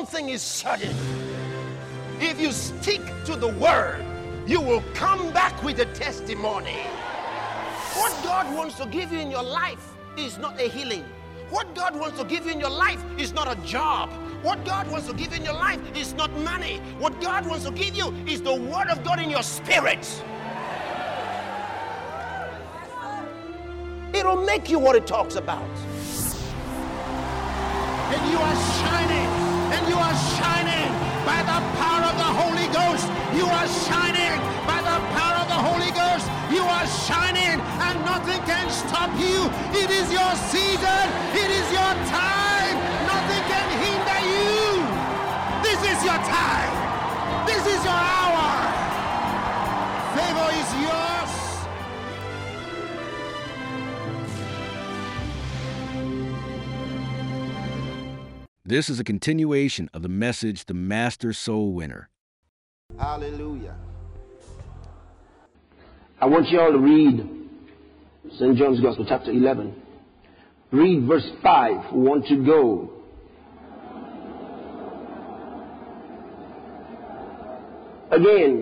thing is certain. If you stick to the word, you will come back with a testimony. What God wants to give you in your life is not a healing. What God wants to give you in your life is not a job. What God wants to give you in your life is not money. What God wants to give you is the word of God in your spirit. It'll make you what it talks about. And you are shining. And you are shining by the power of the Holy Ghost. You are shining by the power of the Holy Ghost. You are shining and nothing can stop you. It is your season. It is your time. Nothing can hinder you. This is your time. This is your hour. Favor is yours. This is a continuation of the message, The Master Soul Winner. Hallelujah. I want you all to read St. John's Gospel, chapter 11. Read verse 5. We want to go. Again.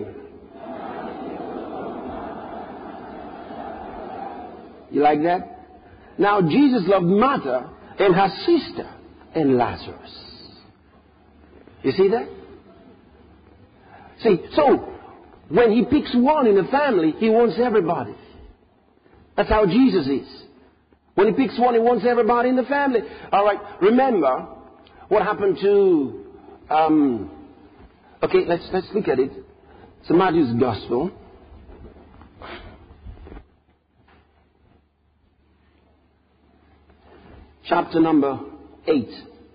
You like that? Now, Jesus loved Martha and her sister and Lazarus. You see that? See, so when he picks one in the family, he wants everybody. That's how Jesus is. When he picks one, he wants everybody in the family. All right, remember what happened to... okay, let's look at it. It's Matthew's Gospel. Chapter number 8.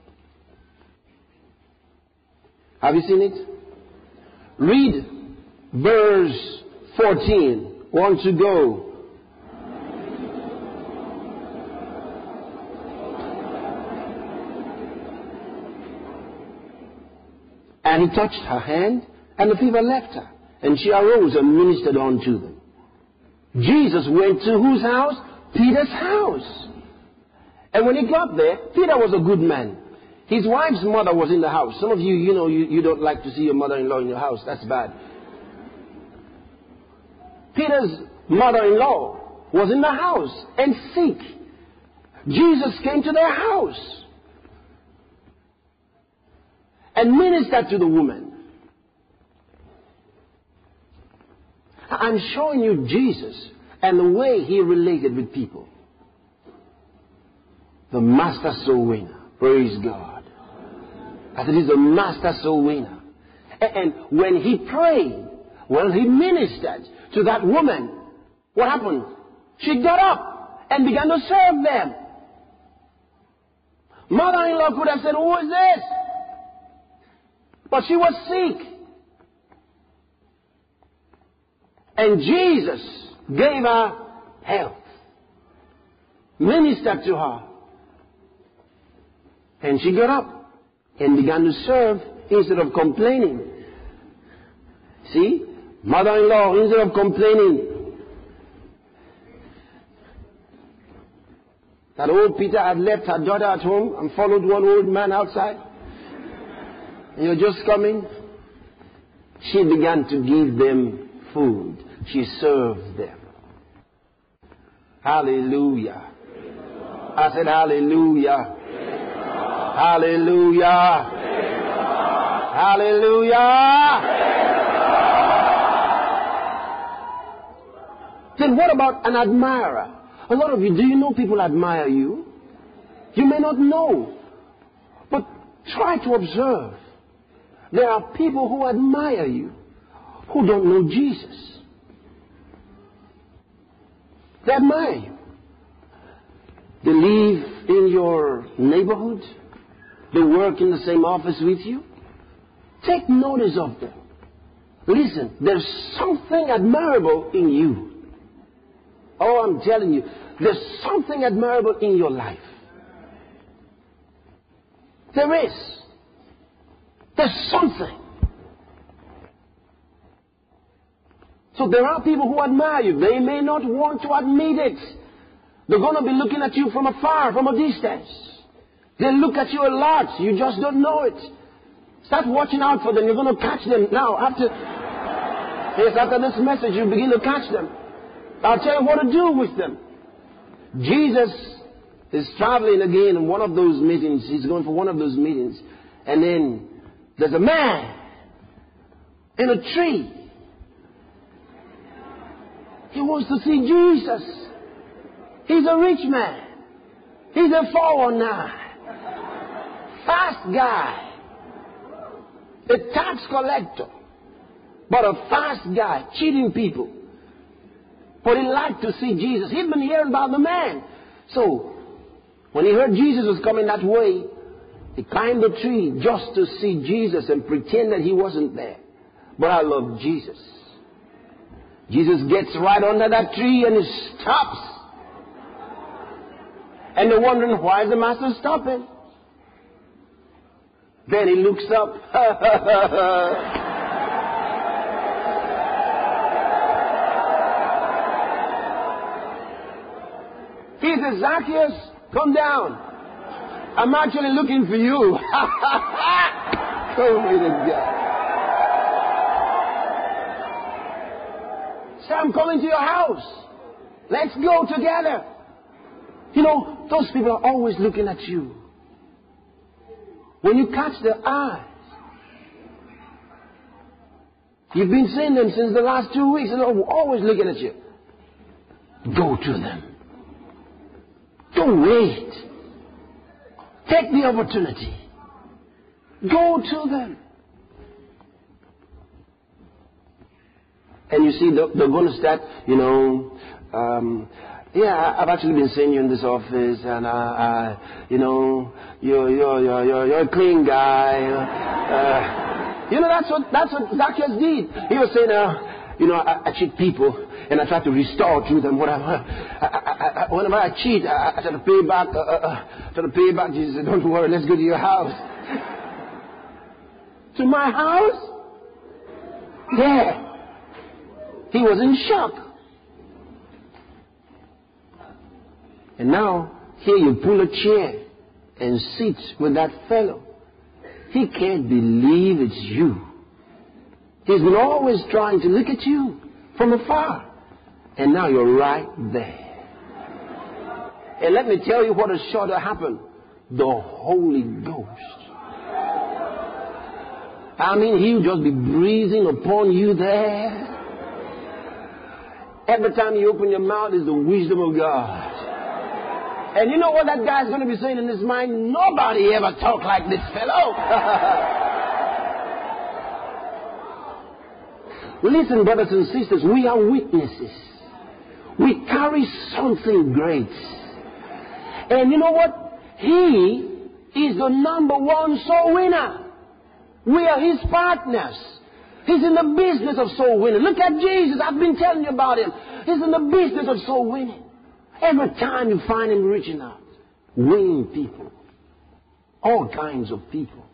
Have you seen it? Read verse 14. Want to go. And he touched her hand, and the fever left her. And she arose and ministered unto them. Jesus went to whose house? Peter's house. And when he got there, Peter was a good man. His wife's mother was in the house. Some of you, you don't like to see your mother-in-law in your house. That's bad. Peter's mother-in-law was in the house and sick. Jesus came to their house and ministered to the woman. I'm showing you Jesus and the way he related with people. The master soul winner. Praise God. As it is a master soul winner. And when he prayed, well, he ministered to that woman. What happened? She got up and began to serve them. Mother-in-law could have said, who is this? But she was sick. And Jesus gave her health. Ministered to her. And she got up and began to serve instead of complaining. See? Mother-in-law, instead of complaining. That old Peter had left her daughter at home and followed one old man outside. And you're just coming. She began to give them food. She served them. Hallelujah. I said hallelujah. Hallelujah. Hallelujah. Then what about an admirer? A lot of you, do you know people admire you? You may not know. But try to observe. There are people who admire you who don't know Jesus. They admire you. They live in your neighborhood. They work in the same office with you. Take notice of them. Listen, there's something admirable in you. Oh, I'm telling you, there's something admirable in your life. There is. There's something. So there are people who admire you. They may not want to admit it. They're going to be looking at you from afar, from a distance. They look at you a lot. You just don't know it. Start watching out for them. You're going to catch them now. After this message, you begin to catch them. I'll tell you what to do with them. Jesus is traveling again in one of those meetings. He's going for one of those meetings. And then there's a man in a tree. He wants to see Jesus. He's a rich man. He's a 419. Fast guy. A tax collector. But a fast guy. Cheating people. But he liked to see Jesus. He'd been hearing about the man. So, when he heard Jesus was coming that way, he climbed the tree just to see Jesus and pretend that he wasn't there. But I love Jesus. Jesus gets right under that tree and he stops. And they're wondering, why is the master stopping? Then he looks up. He says, Zacchaeus, come down. I'm actually looking for you. Glory to God. Say, I'm coming to your house. Let's go together. You know, those people are always looking at you. When you catch their eyes, you've been seeing them since the last 2 weeks, and they're always looking at you. Go to them. Don't wait. Take the opportunity. Go to them. And you see, they're going to start, I've actually been seeing you in this office, and you're a clean guy. That's what Zacchaeus did. He was saying, I cheat people, and I try to restore to them whatever. Whenever I cheat, I try to pay back. Jesus said, don't worry, let's go to your house. To my house? Yeah. He was in shock. And now, here you pull a chair and sit with that fellow. He can't believe it's you. He's been always trying to look at you from afar. And now you're right there. And let me tell you what is sure to happen. The Holy Ghost. I mean, he'll just be breathing upon you there. Every time you open your mouth is the wisdom of God. And you know what that guy's going to be saying in his mind? Nobody ever talked like this fellow. Listen, brothers and sisters, we are witnesses. We carry something great. And you know what? He is the number one soul winner. We are his partners. He's in the business of soul winning. Look at Jesus. I've been telling you about him. He's in the business of soul winning. Every time you find him reaching out, winning people. All kinds of people.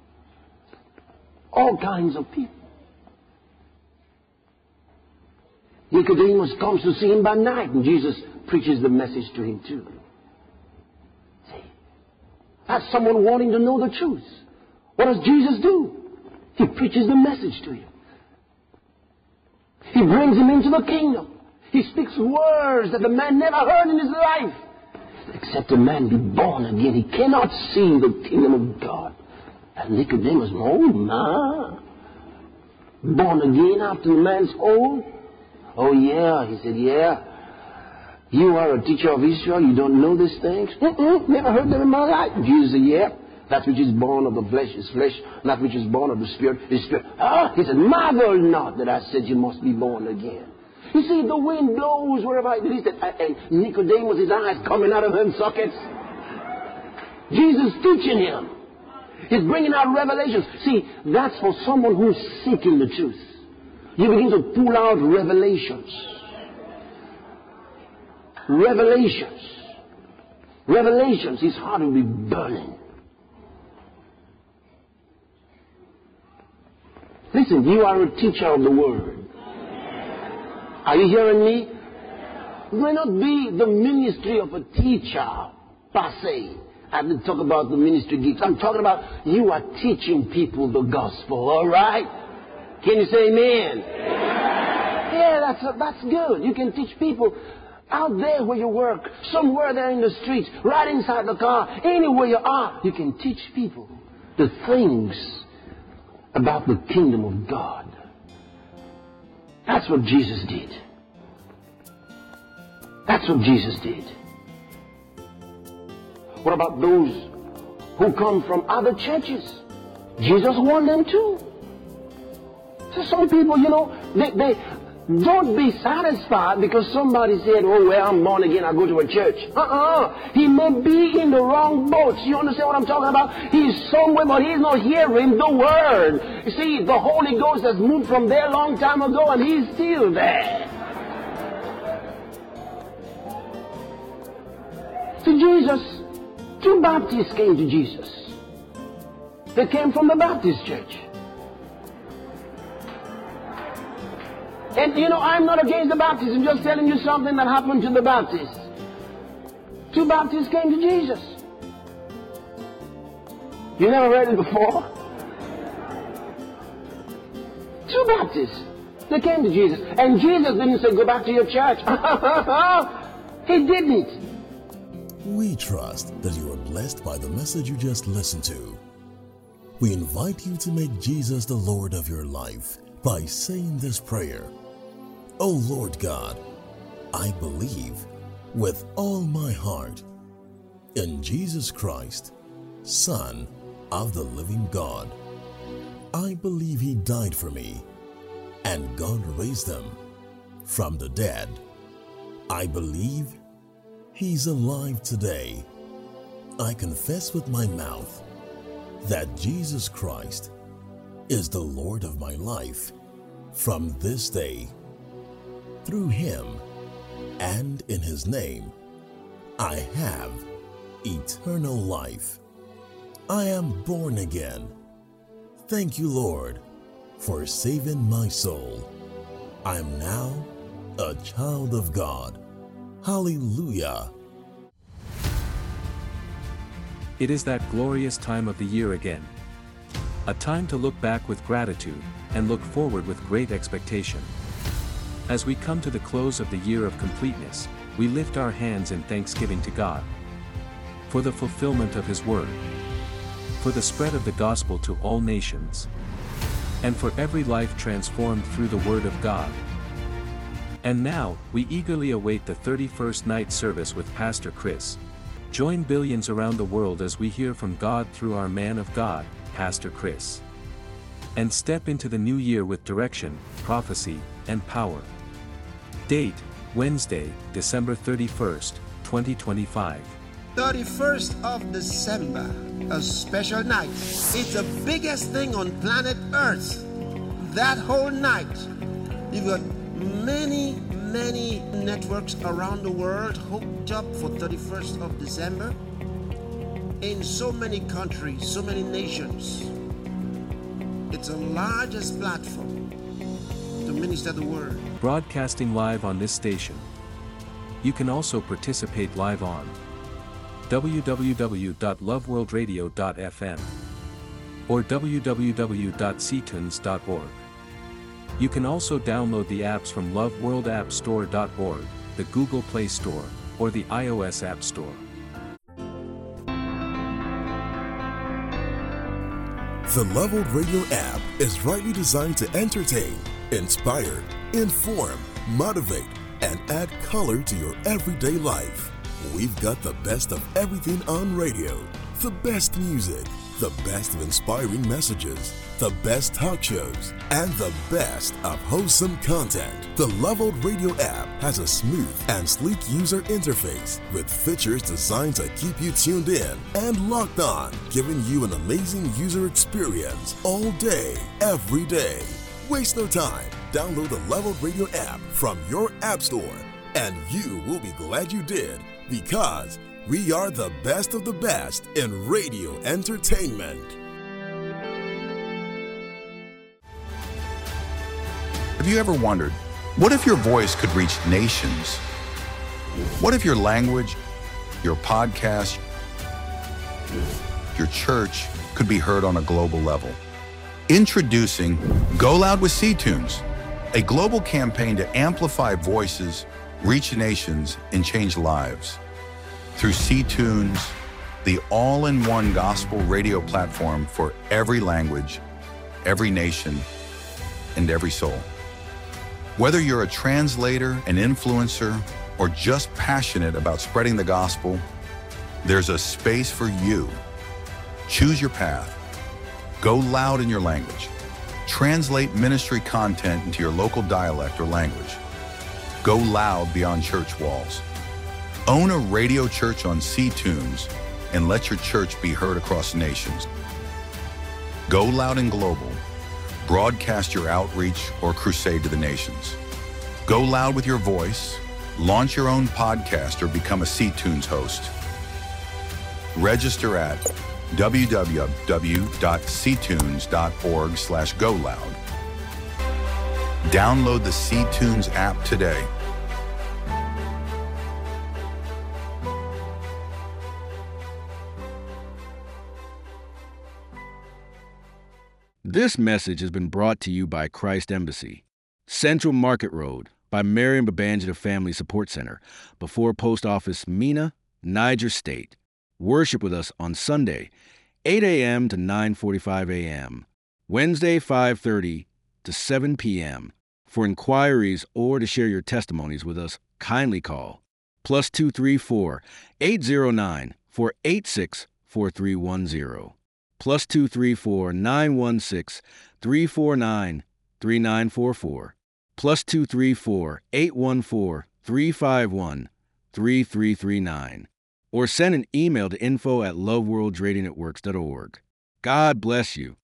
All kinds of people. Nicodemus comes to see him by night, and Jesus preaches the message to him too. See? That's someone wanting to know the truth. What does Jesus do? He preaches the message to him. He brings him into the kingdom. He speaks words that the man never heard in his life. Except a man be born again, he cannot see the kingdom of God. And Nicodemus, oh my. Born again after the man's old? Oh yeah. He said, yeah. You are a teacher of Israel, you don't know these things? Never heard them in my life. Jesus said, yeah. That which is born of the flesh is flesh, and that which is born of the spirit is spirit. He said, marvel not that I said you must be born again. You see, the wind blows wherever it is, and Nicodemus, his eyes coming out of them sockets. Jesus teaching him. He's bringing out revelations. See, that's for someone who's seeking the truth. You begin to pull out revelations. Revelations. Revelations. His heart will be burning. Listen, you are a teacher of the word. Are you hearing me? It may not be the ministry of a teacher per se. I didn't talk about the ministry gifts. I'm talking about you are teaching people the gospel, all right? Can you say amen? Yeah, that's good. You can teach people out there where you work, somewhere there in the streets, right inside the car, anywhere you are. You can teach people the things about the kingdom of God. That's what Jesus did. That's what Jesus did. What about those who come from other churches? Jesus warned them too. So some people, they don't be satisfied because somebody said, oh, well, I'm born again, I go to a church. He may be in the wrong boat. You understand what I'm talking about? He's somewhere, but he's not hearing the word. You see, the Holy Ghost has moved from there a long time ago, and he's still there. To Jesus, 2 Baptists came to Jesus. They came from the Baptist church. And I'm not against the Baptists. I'm just telling you something that happened to the Baptists. 2 Baptists came to Jesus. You never read it before? 2 Baptists. They came to Jesus. And Jesus didn't say, go back to your church. He didn't. We trust that you are blessed by the message you just listened to. We invite you to make Jesus the Lord of your life by saying this prayer. Oh Lord God, I believe with all my heart in Jesus Christ, Son of the living God. I believe He died for me and God raised Him from the dead. I believe He's alive today. I confess with my mouth that Jesus Christ is the Lord of my life from this day. Through Him and in His name, I have eternal life. I am born again. Thank you, Lord, for saving my soul. I am now a child of God. Hallelujah. It is that glorious time of the year again. A time to look back with gratitude and look forward with great expectation. As we come to the close of the year of completeness, we lift our hands in thanksgiving to God for the fulfillment of His word, for the spread of the gospel to all nations, and for every life transformed through the word of God. And now, we eagerly await the 31st night service with Pastor Chris. Join billions around the world as we hear from God through our man of God, Pastor Chris. And step into the new year with direction, prophecy, and power. Date, Wednesday, December 31st, 2025. 31st of December, a special night. It's the biggest thing on planet Earth. That whole night, you've got many networks around the world hooked up for 31st of December. In so many countries, so many nations. It's the largest platform to minister the word. Broadcasting live on this station. You can also participate live on www.loveworldradio.fm or www.ctunes.org. You can also download the apps from loveworldappstore.org, the Google Play Store, or the iOS App Store. The Love World Radio app is rightly designed to entertain, inspire, inform, motivate, and add color to your everyday life. We've got the best of everything on radio, the best music, the best of inspiring messages, the best talk shows, and the best of wholesome content. The Love World Radio app has a smooth and sleek user interface with features designed to keep you tuned in and locked on, giving you an amazing user experience all day, every day. Waste no time. Download the Love World Radio app from your app store, and you will be glad you did, because we are the best of the best in radio entertainment. Have you ever wondered, what if your voice could reach nations? What if your language, your podcast, your church could be heard on a global level. Introducing Go Loud with C-Tunes, a global campaign to amplify voices, reach nations, and change lives. Through C-Tunes, the all-in-one gospel radio platform for every language, every nation, and every soul. Whether you're a translator, an influencer, or just passionate about spreading the gospel, there's a space for you. Choose your path. Go loud in your language. Translate ministry content into your local dialect or language. Go loud beyond church walls. Own a radio church on C-Tunes and let your church be heard across nations. Go loud and global. Broadcast your outreach or crusade to the nations. Go loud with your voice. Launch your own podcast or become a C-Tunes host. Register at www.ctunes.org/goloud. Download the C-Tunes app today. This message has been brought to you by Christ Embassy. Central Market Road by Miriam Babangida Family Support Center, before Post Office Mina, Niger State. Worship with us on Sunday, 8 a.m. to 9:45 a.m., Wednesday 5:30 to 7 p.m. For inquiries or to share your testimonies with us, kindly call +234 809 486 4310, +234 916 349 3944, +234 814 351 3339. Or send an email to info@loveworldsradionetworks.org. God bless you.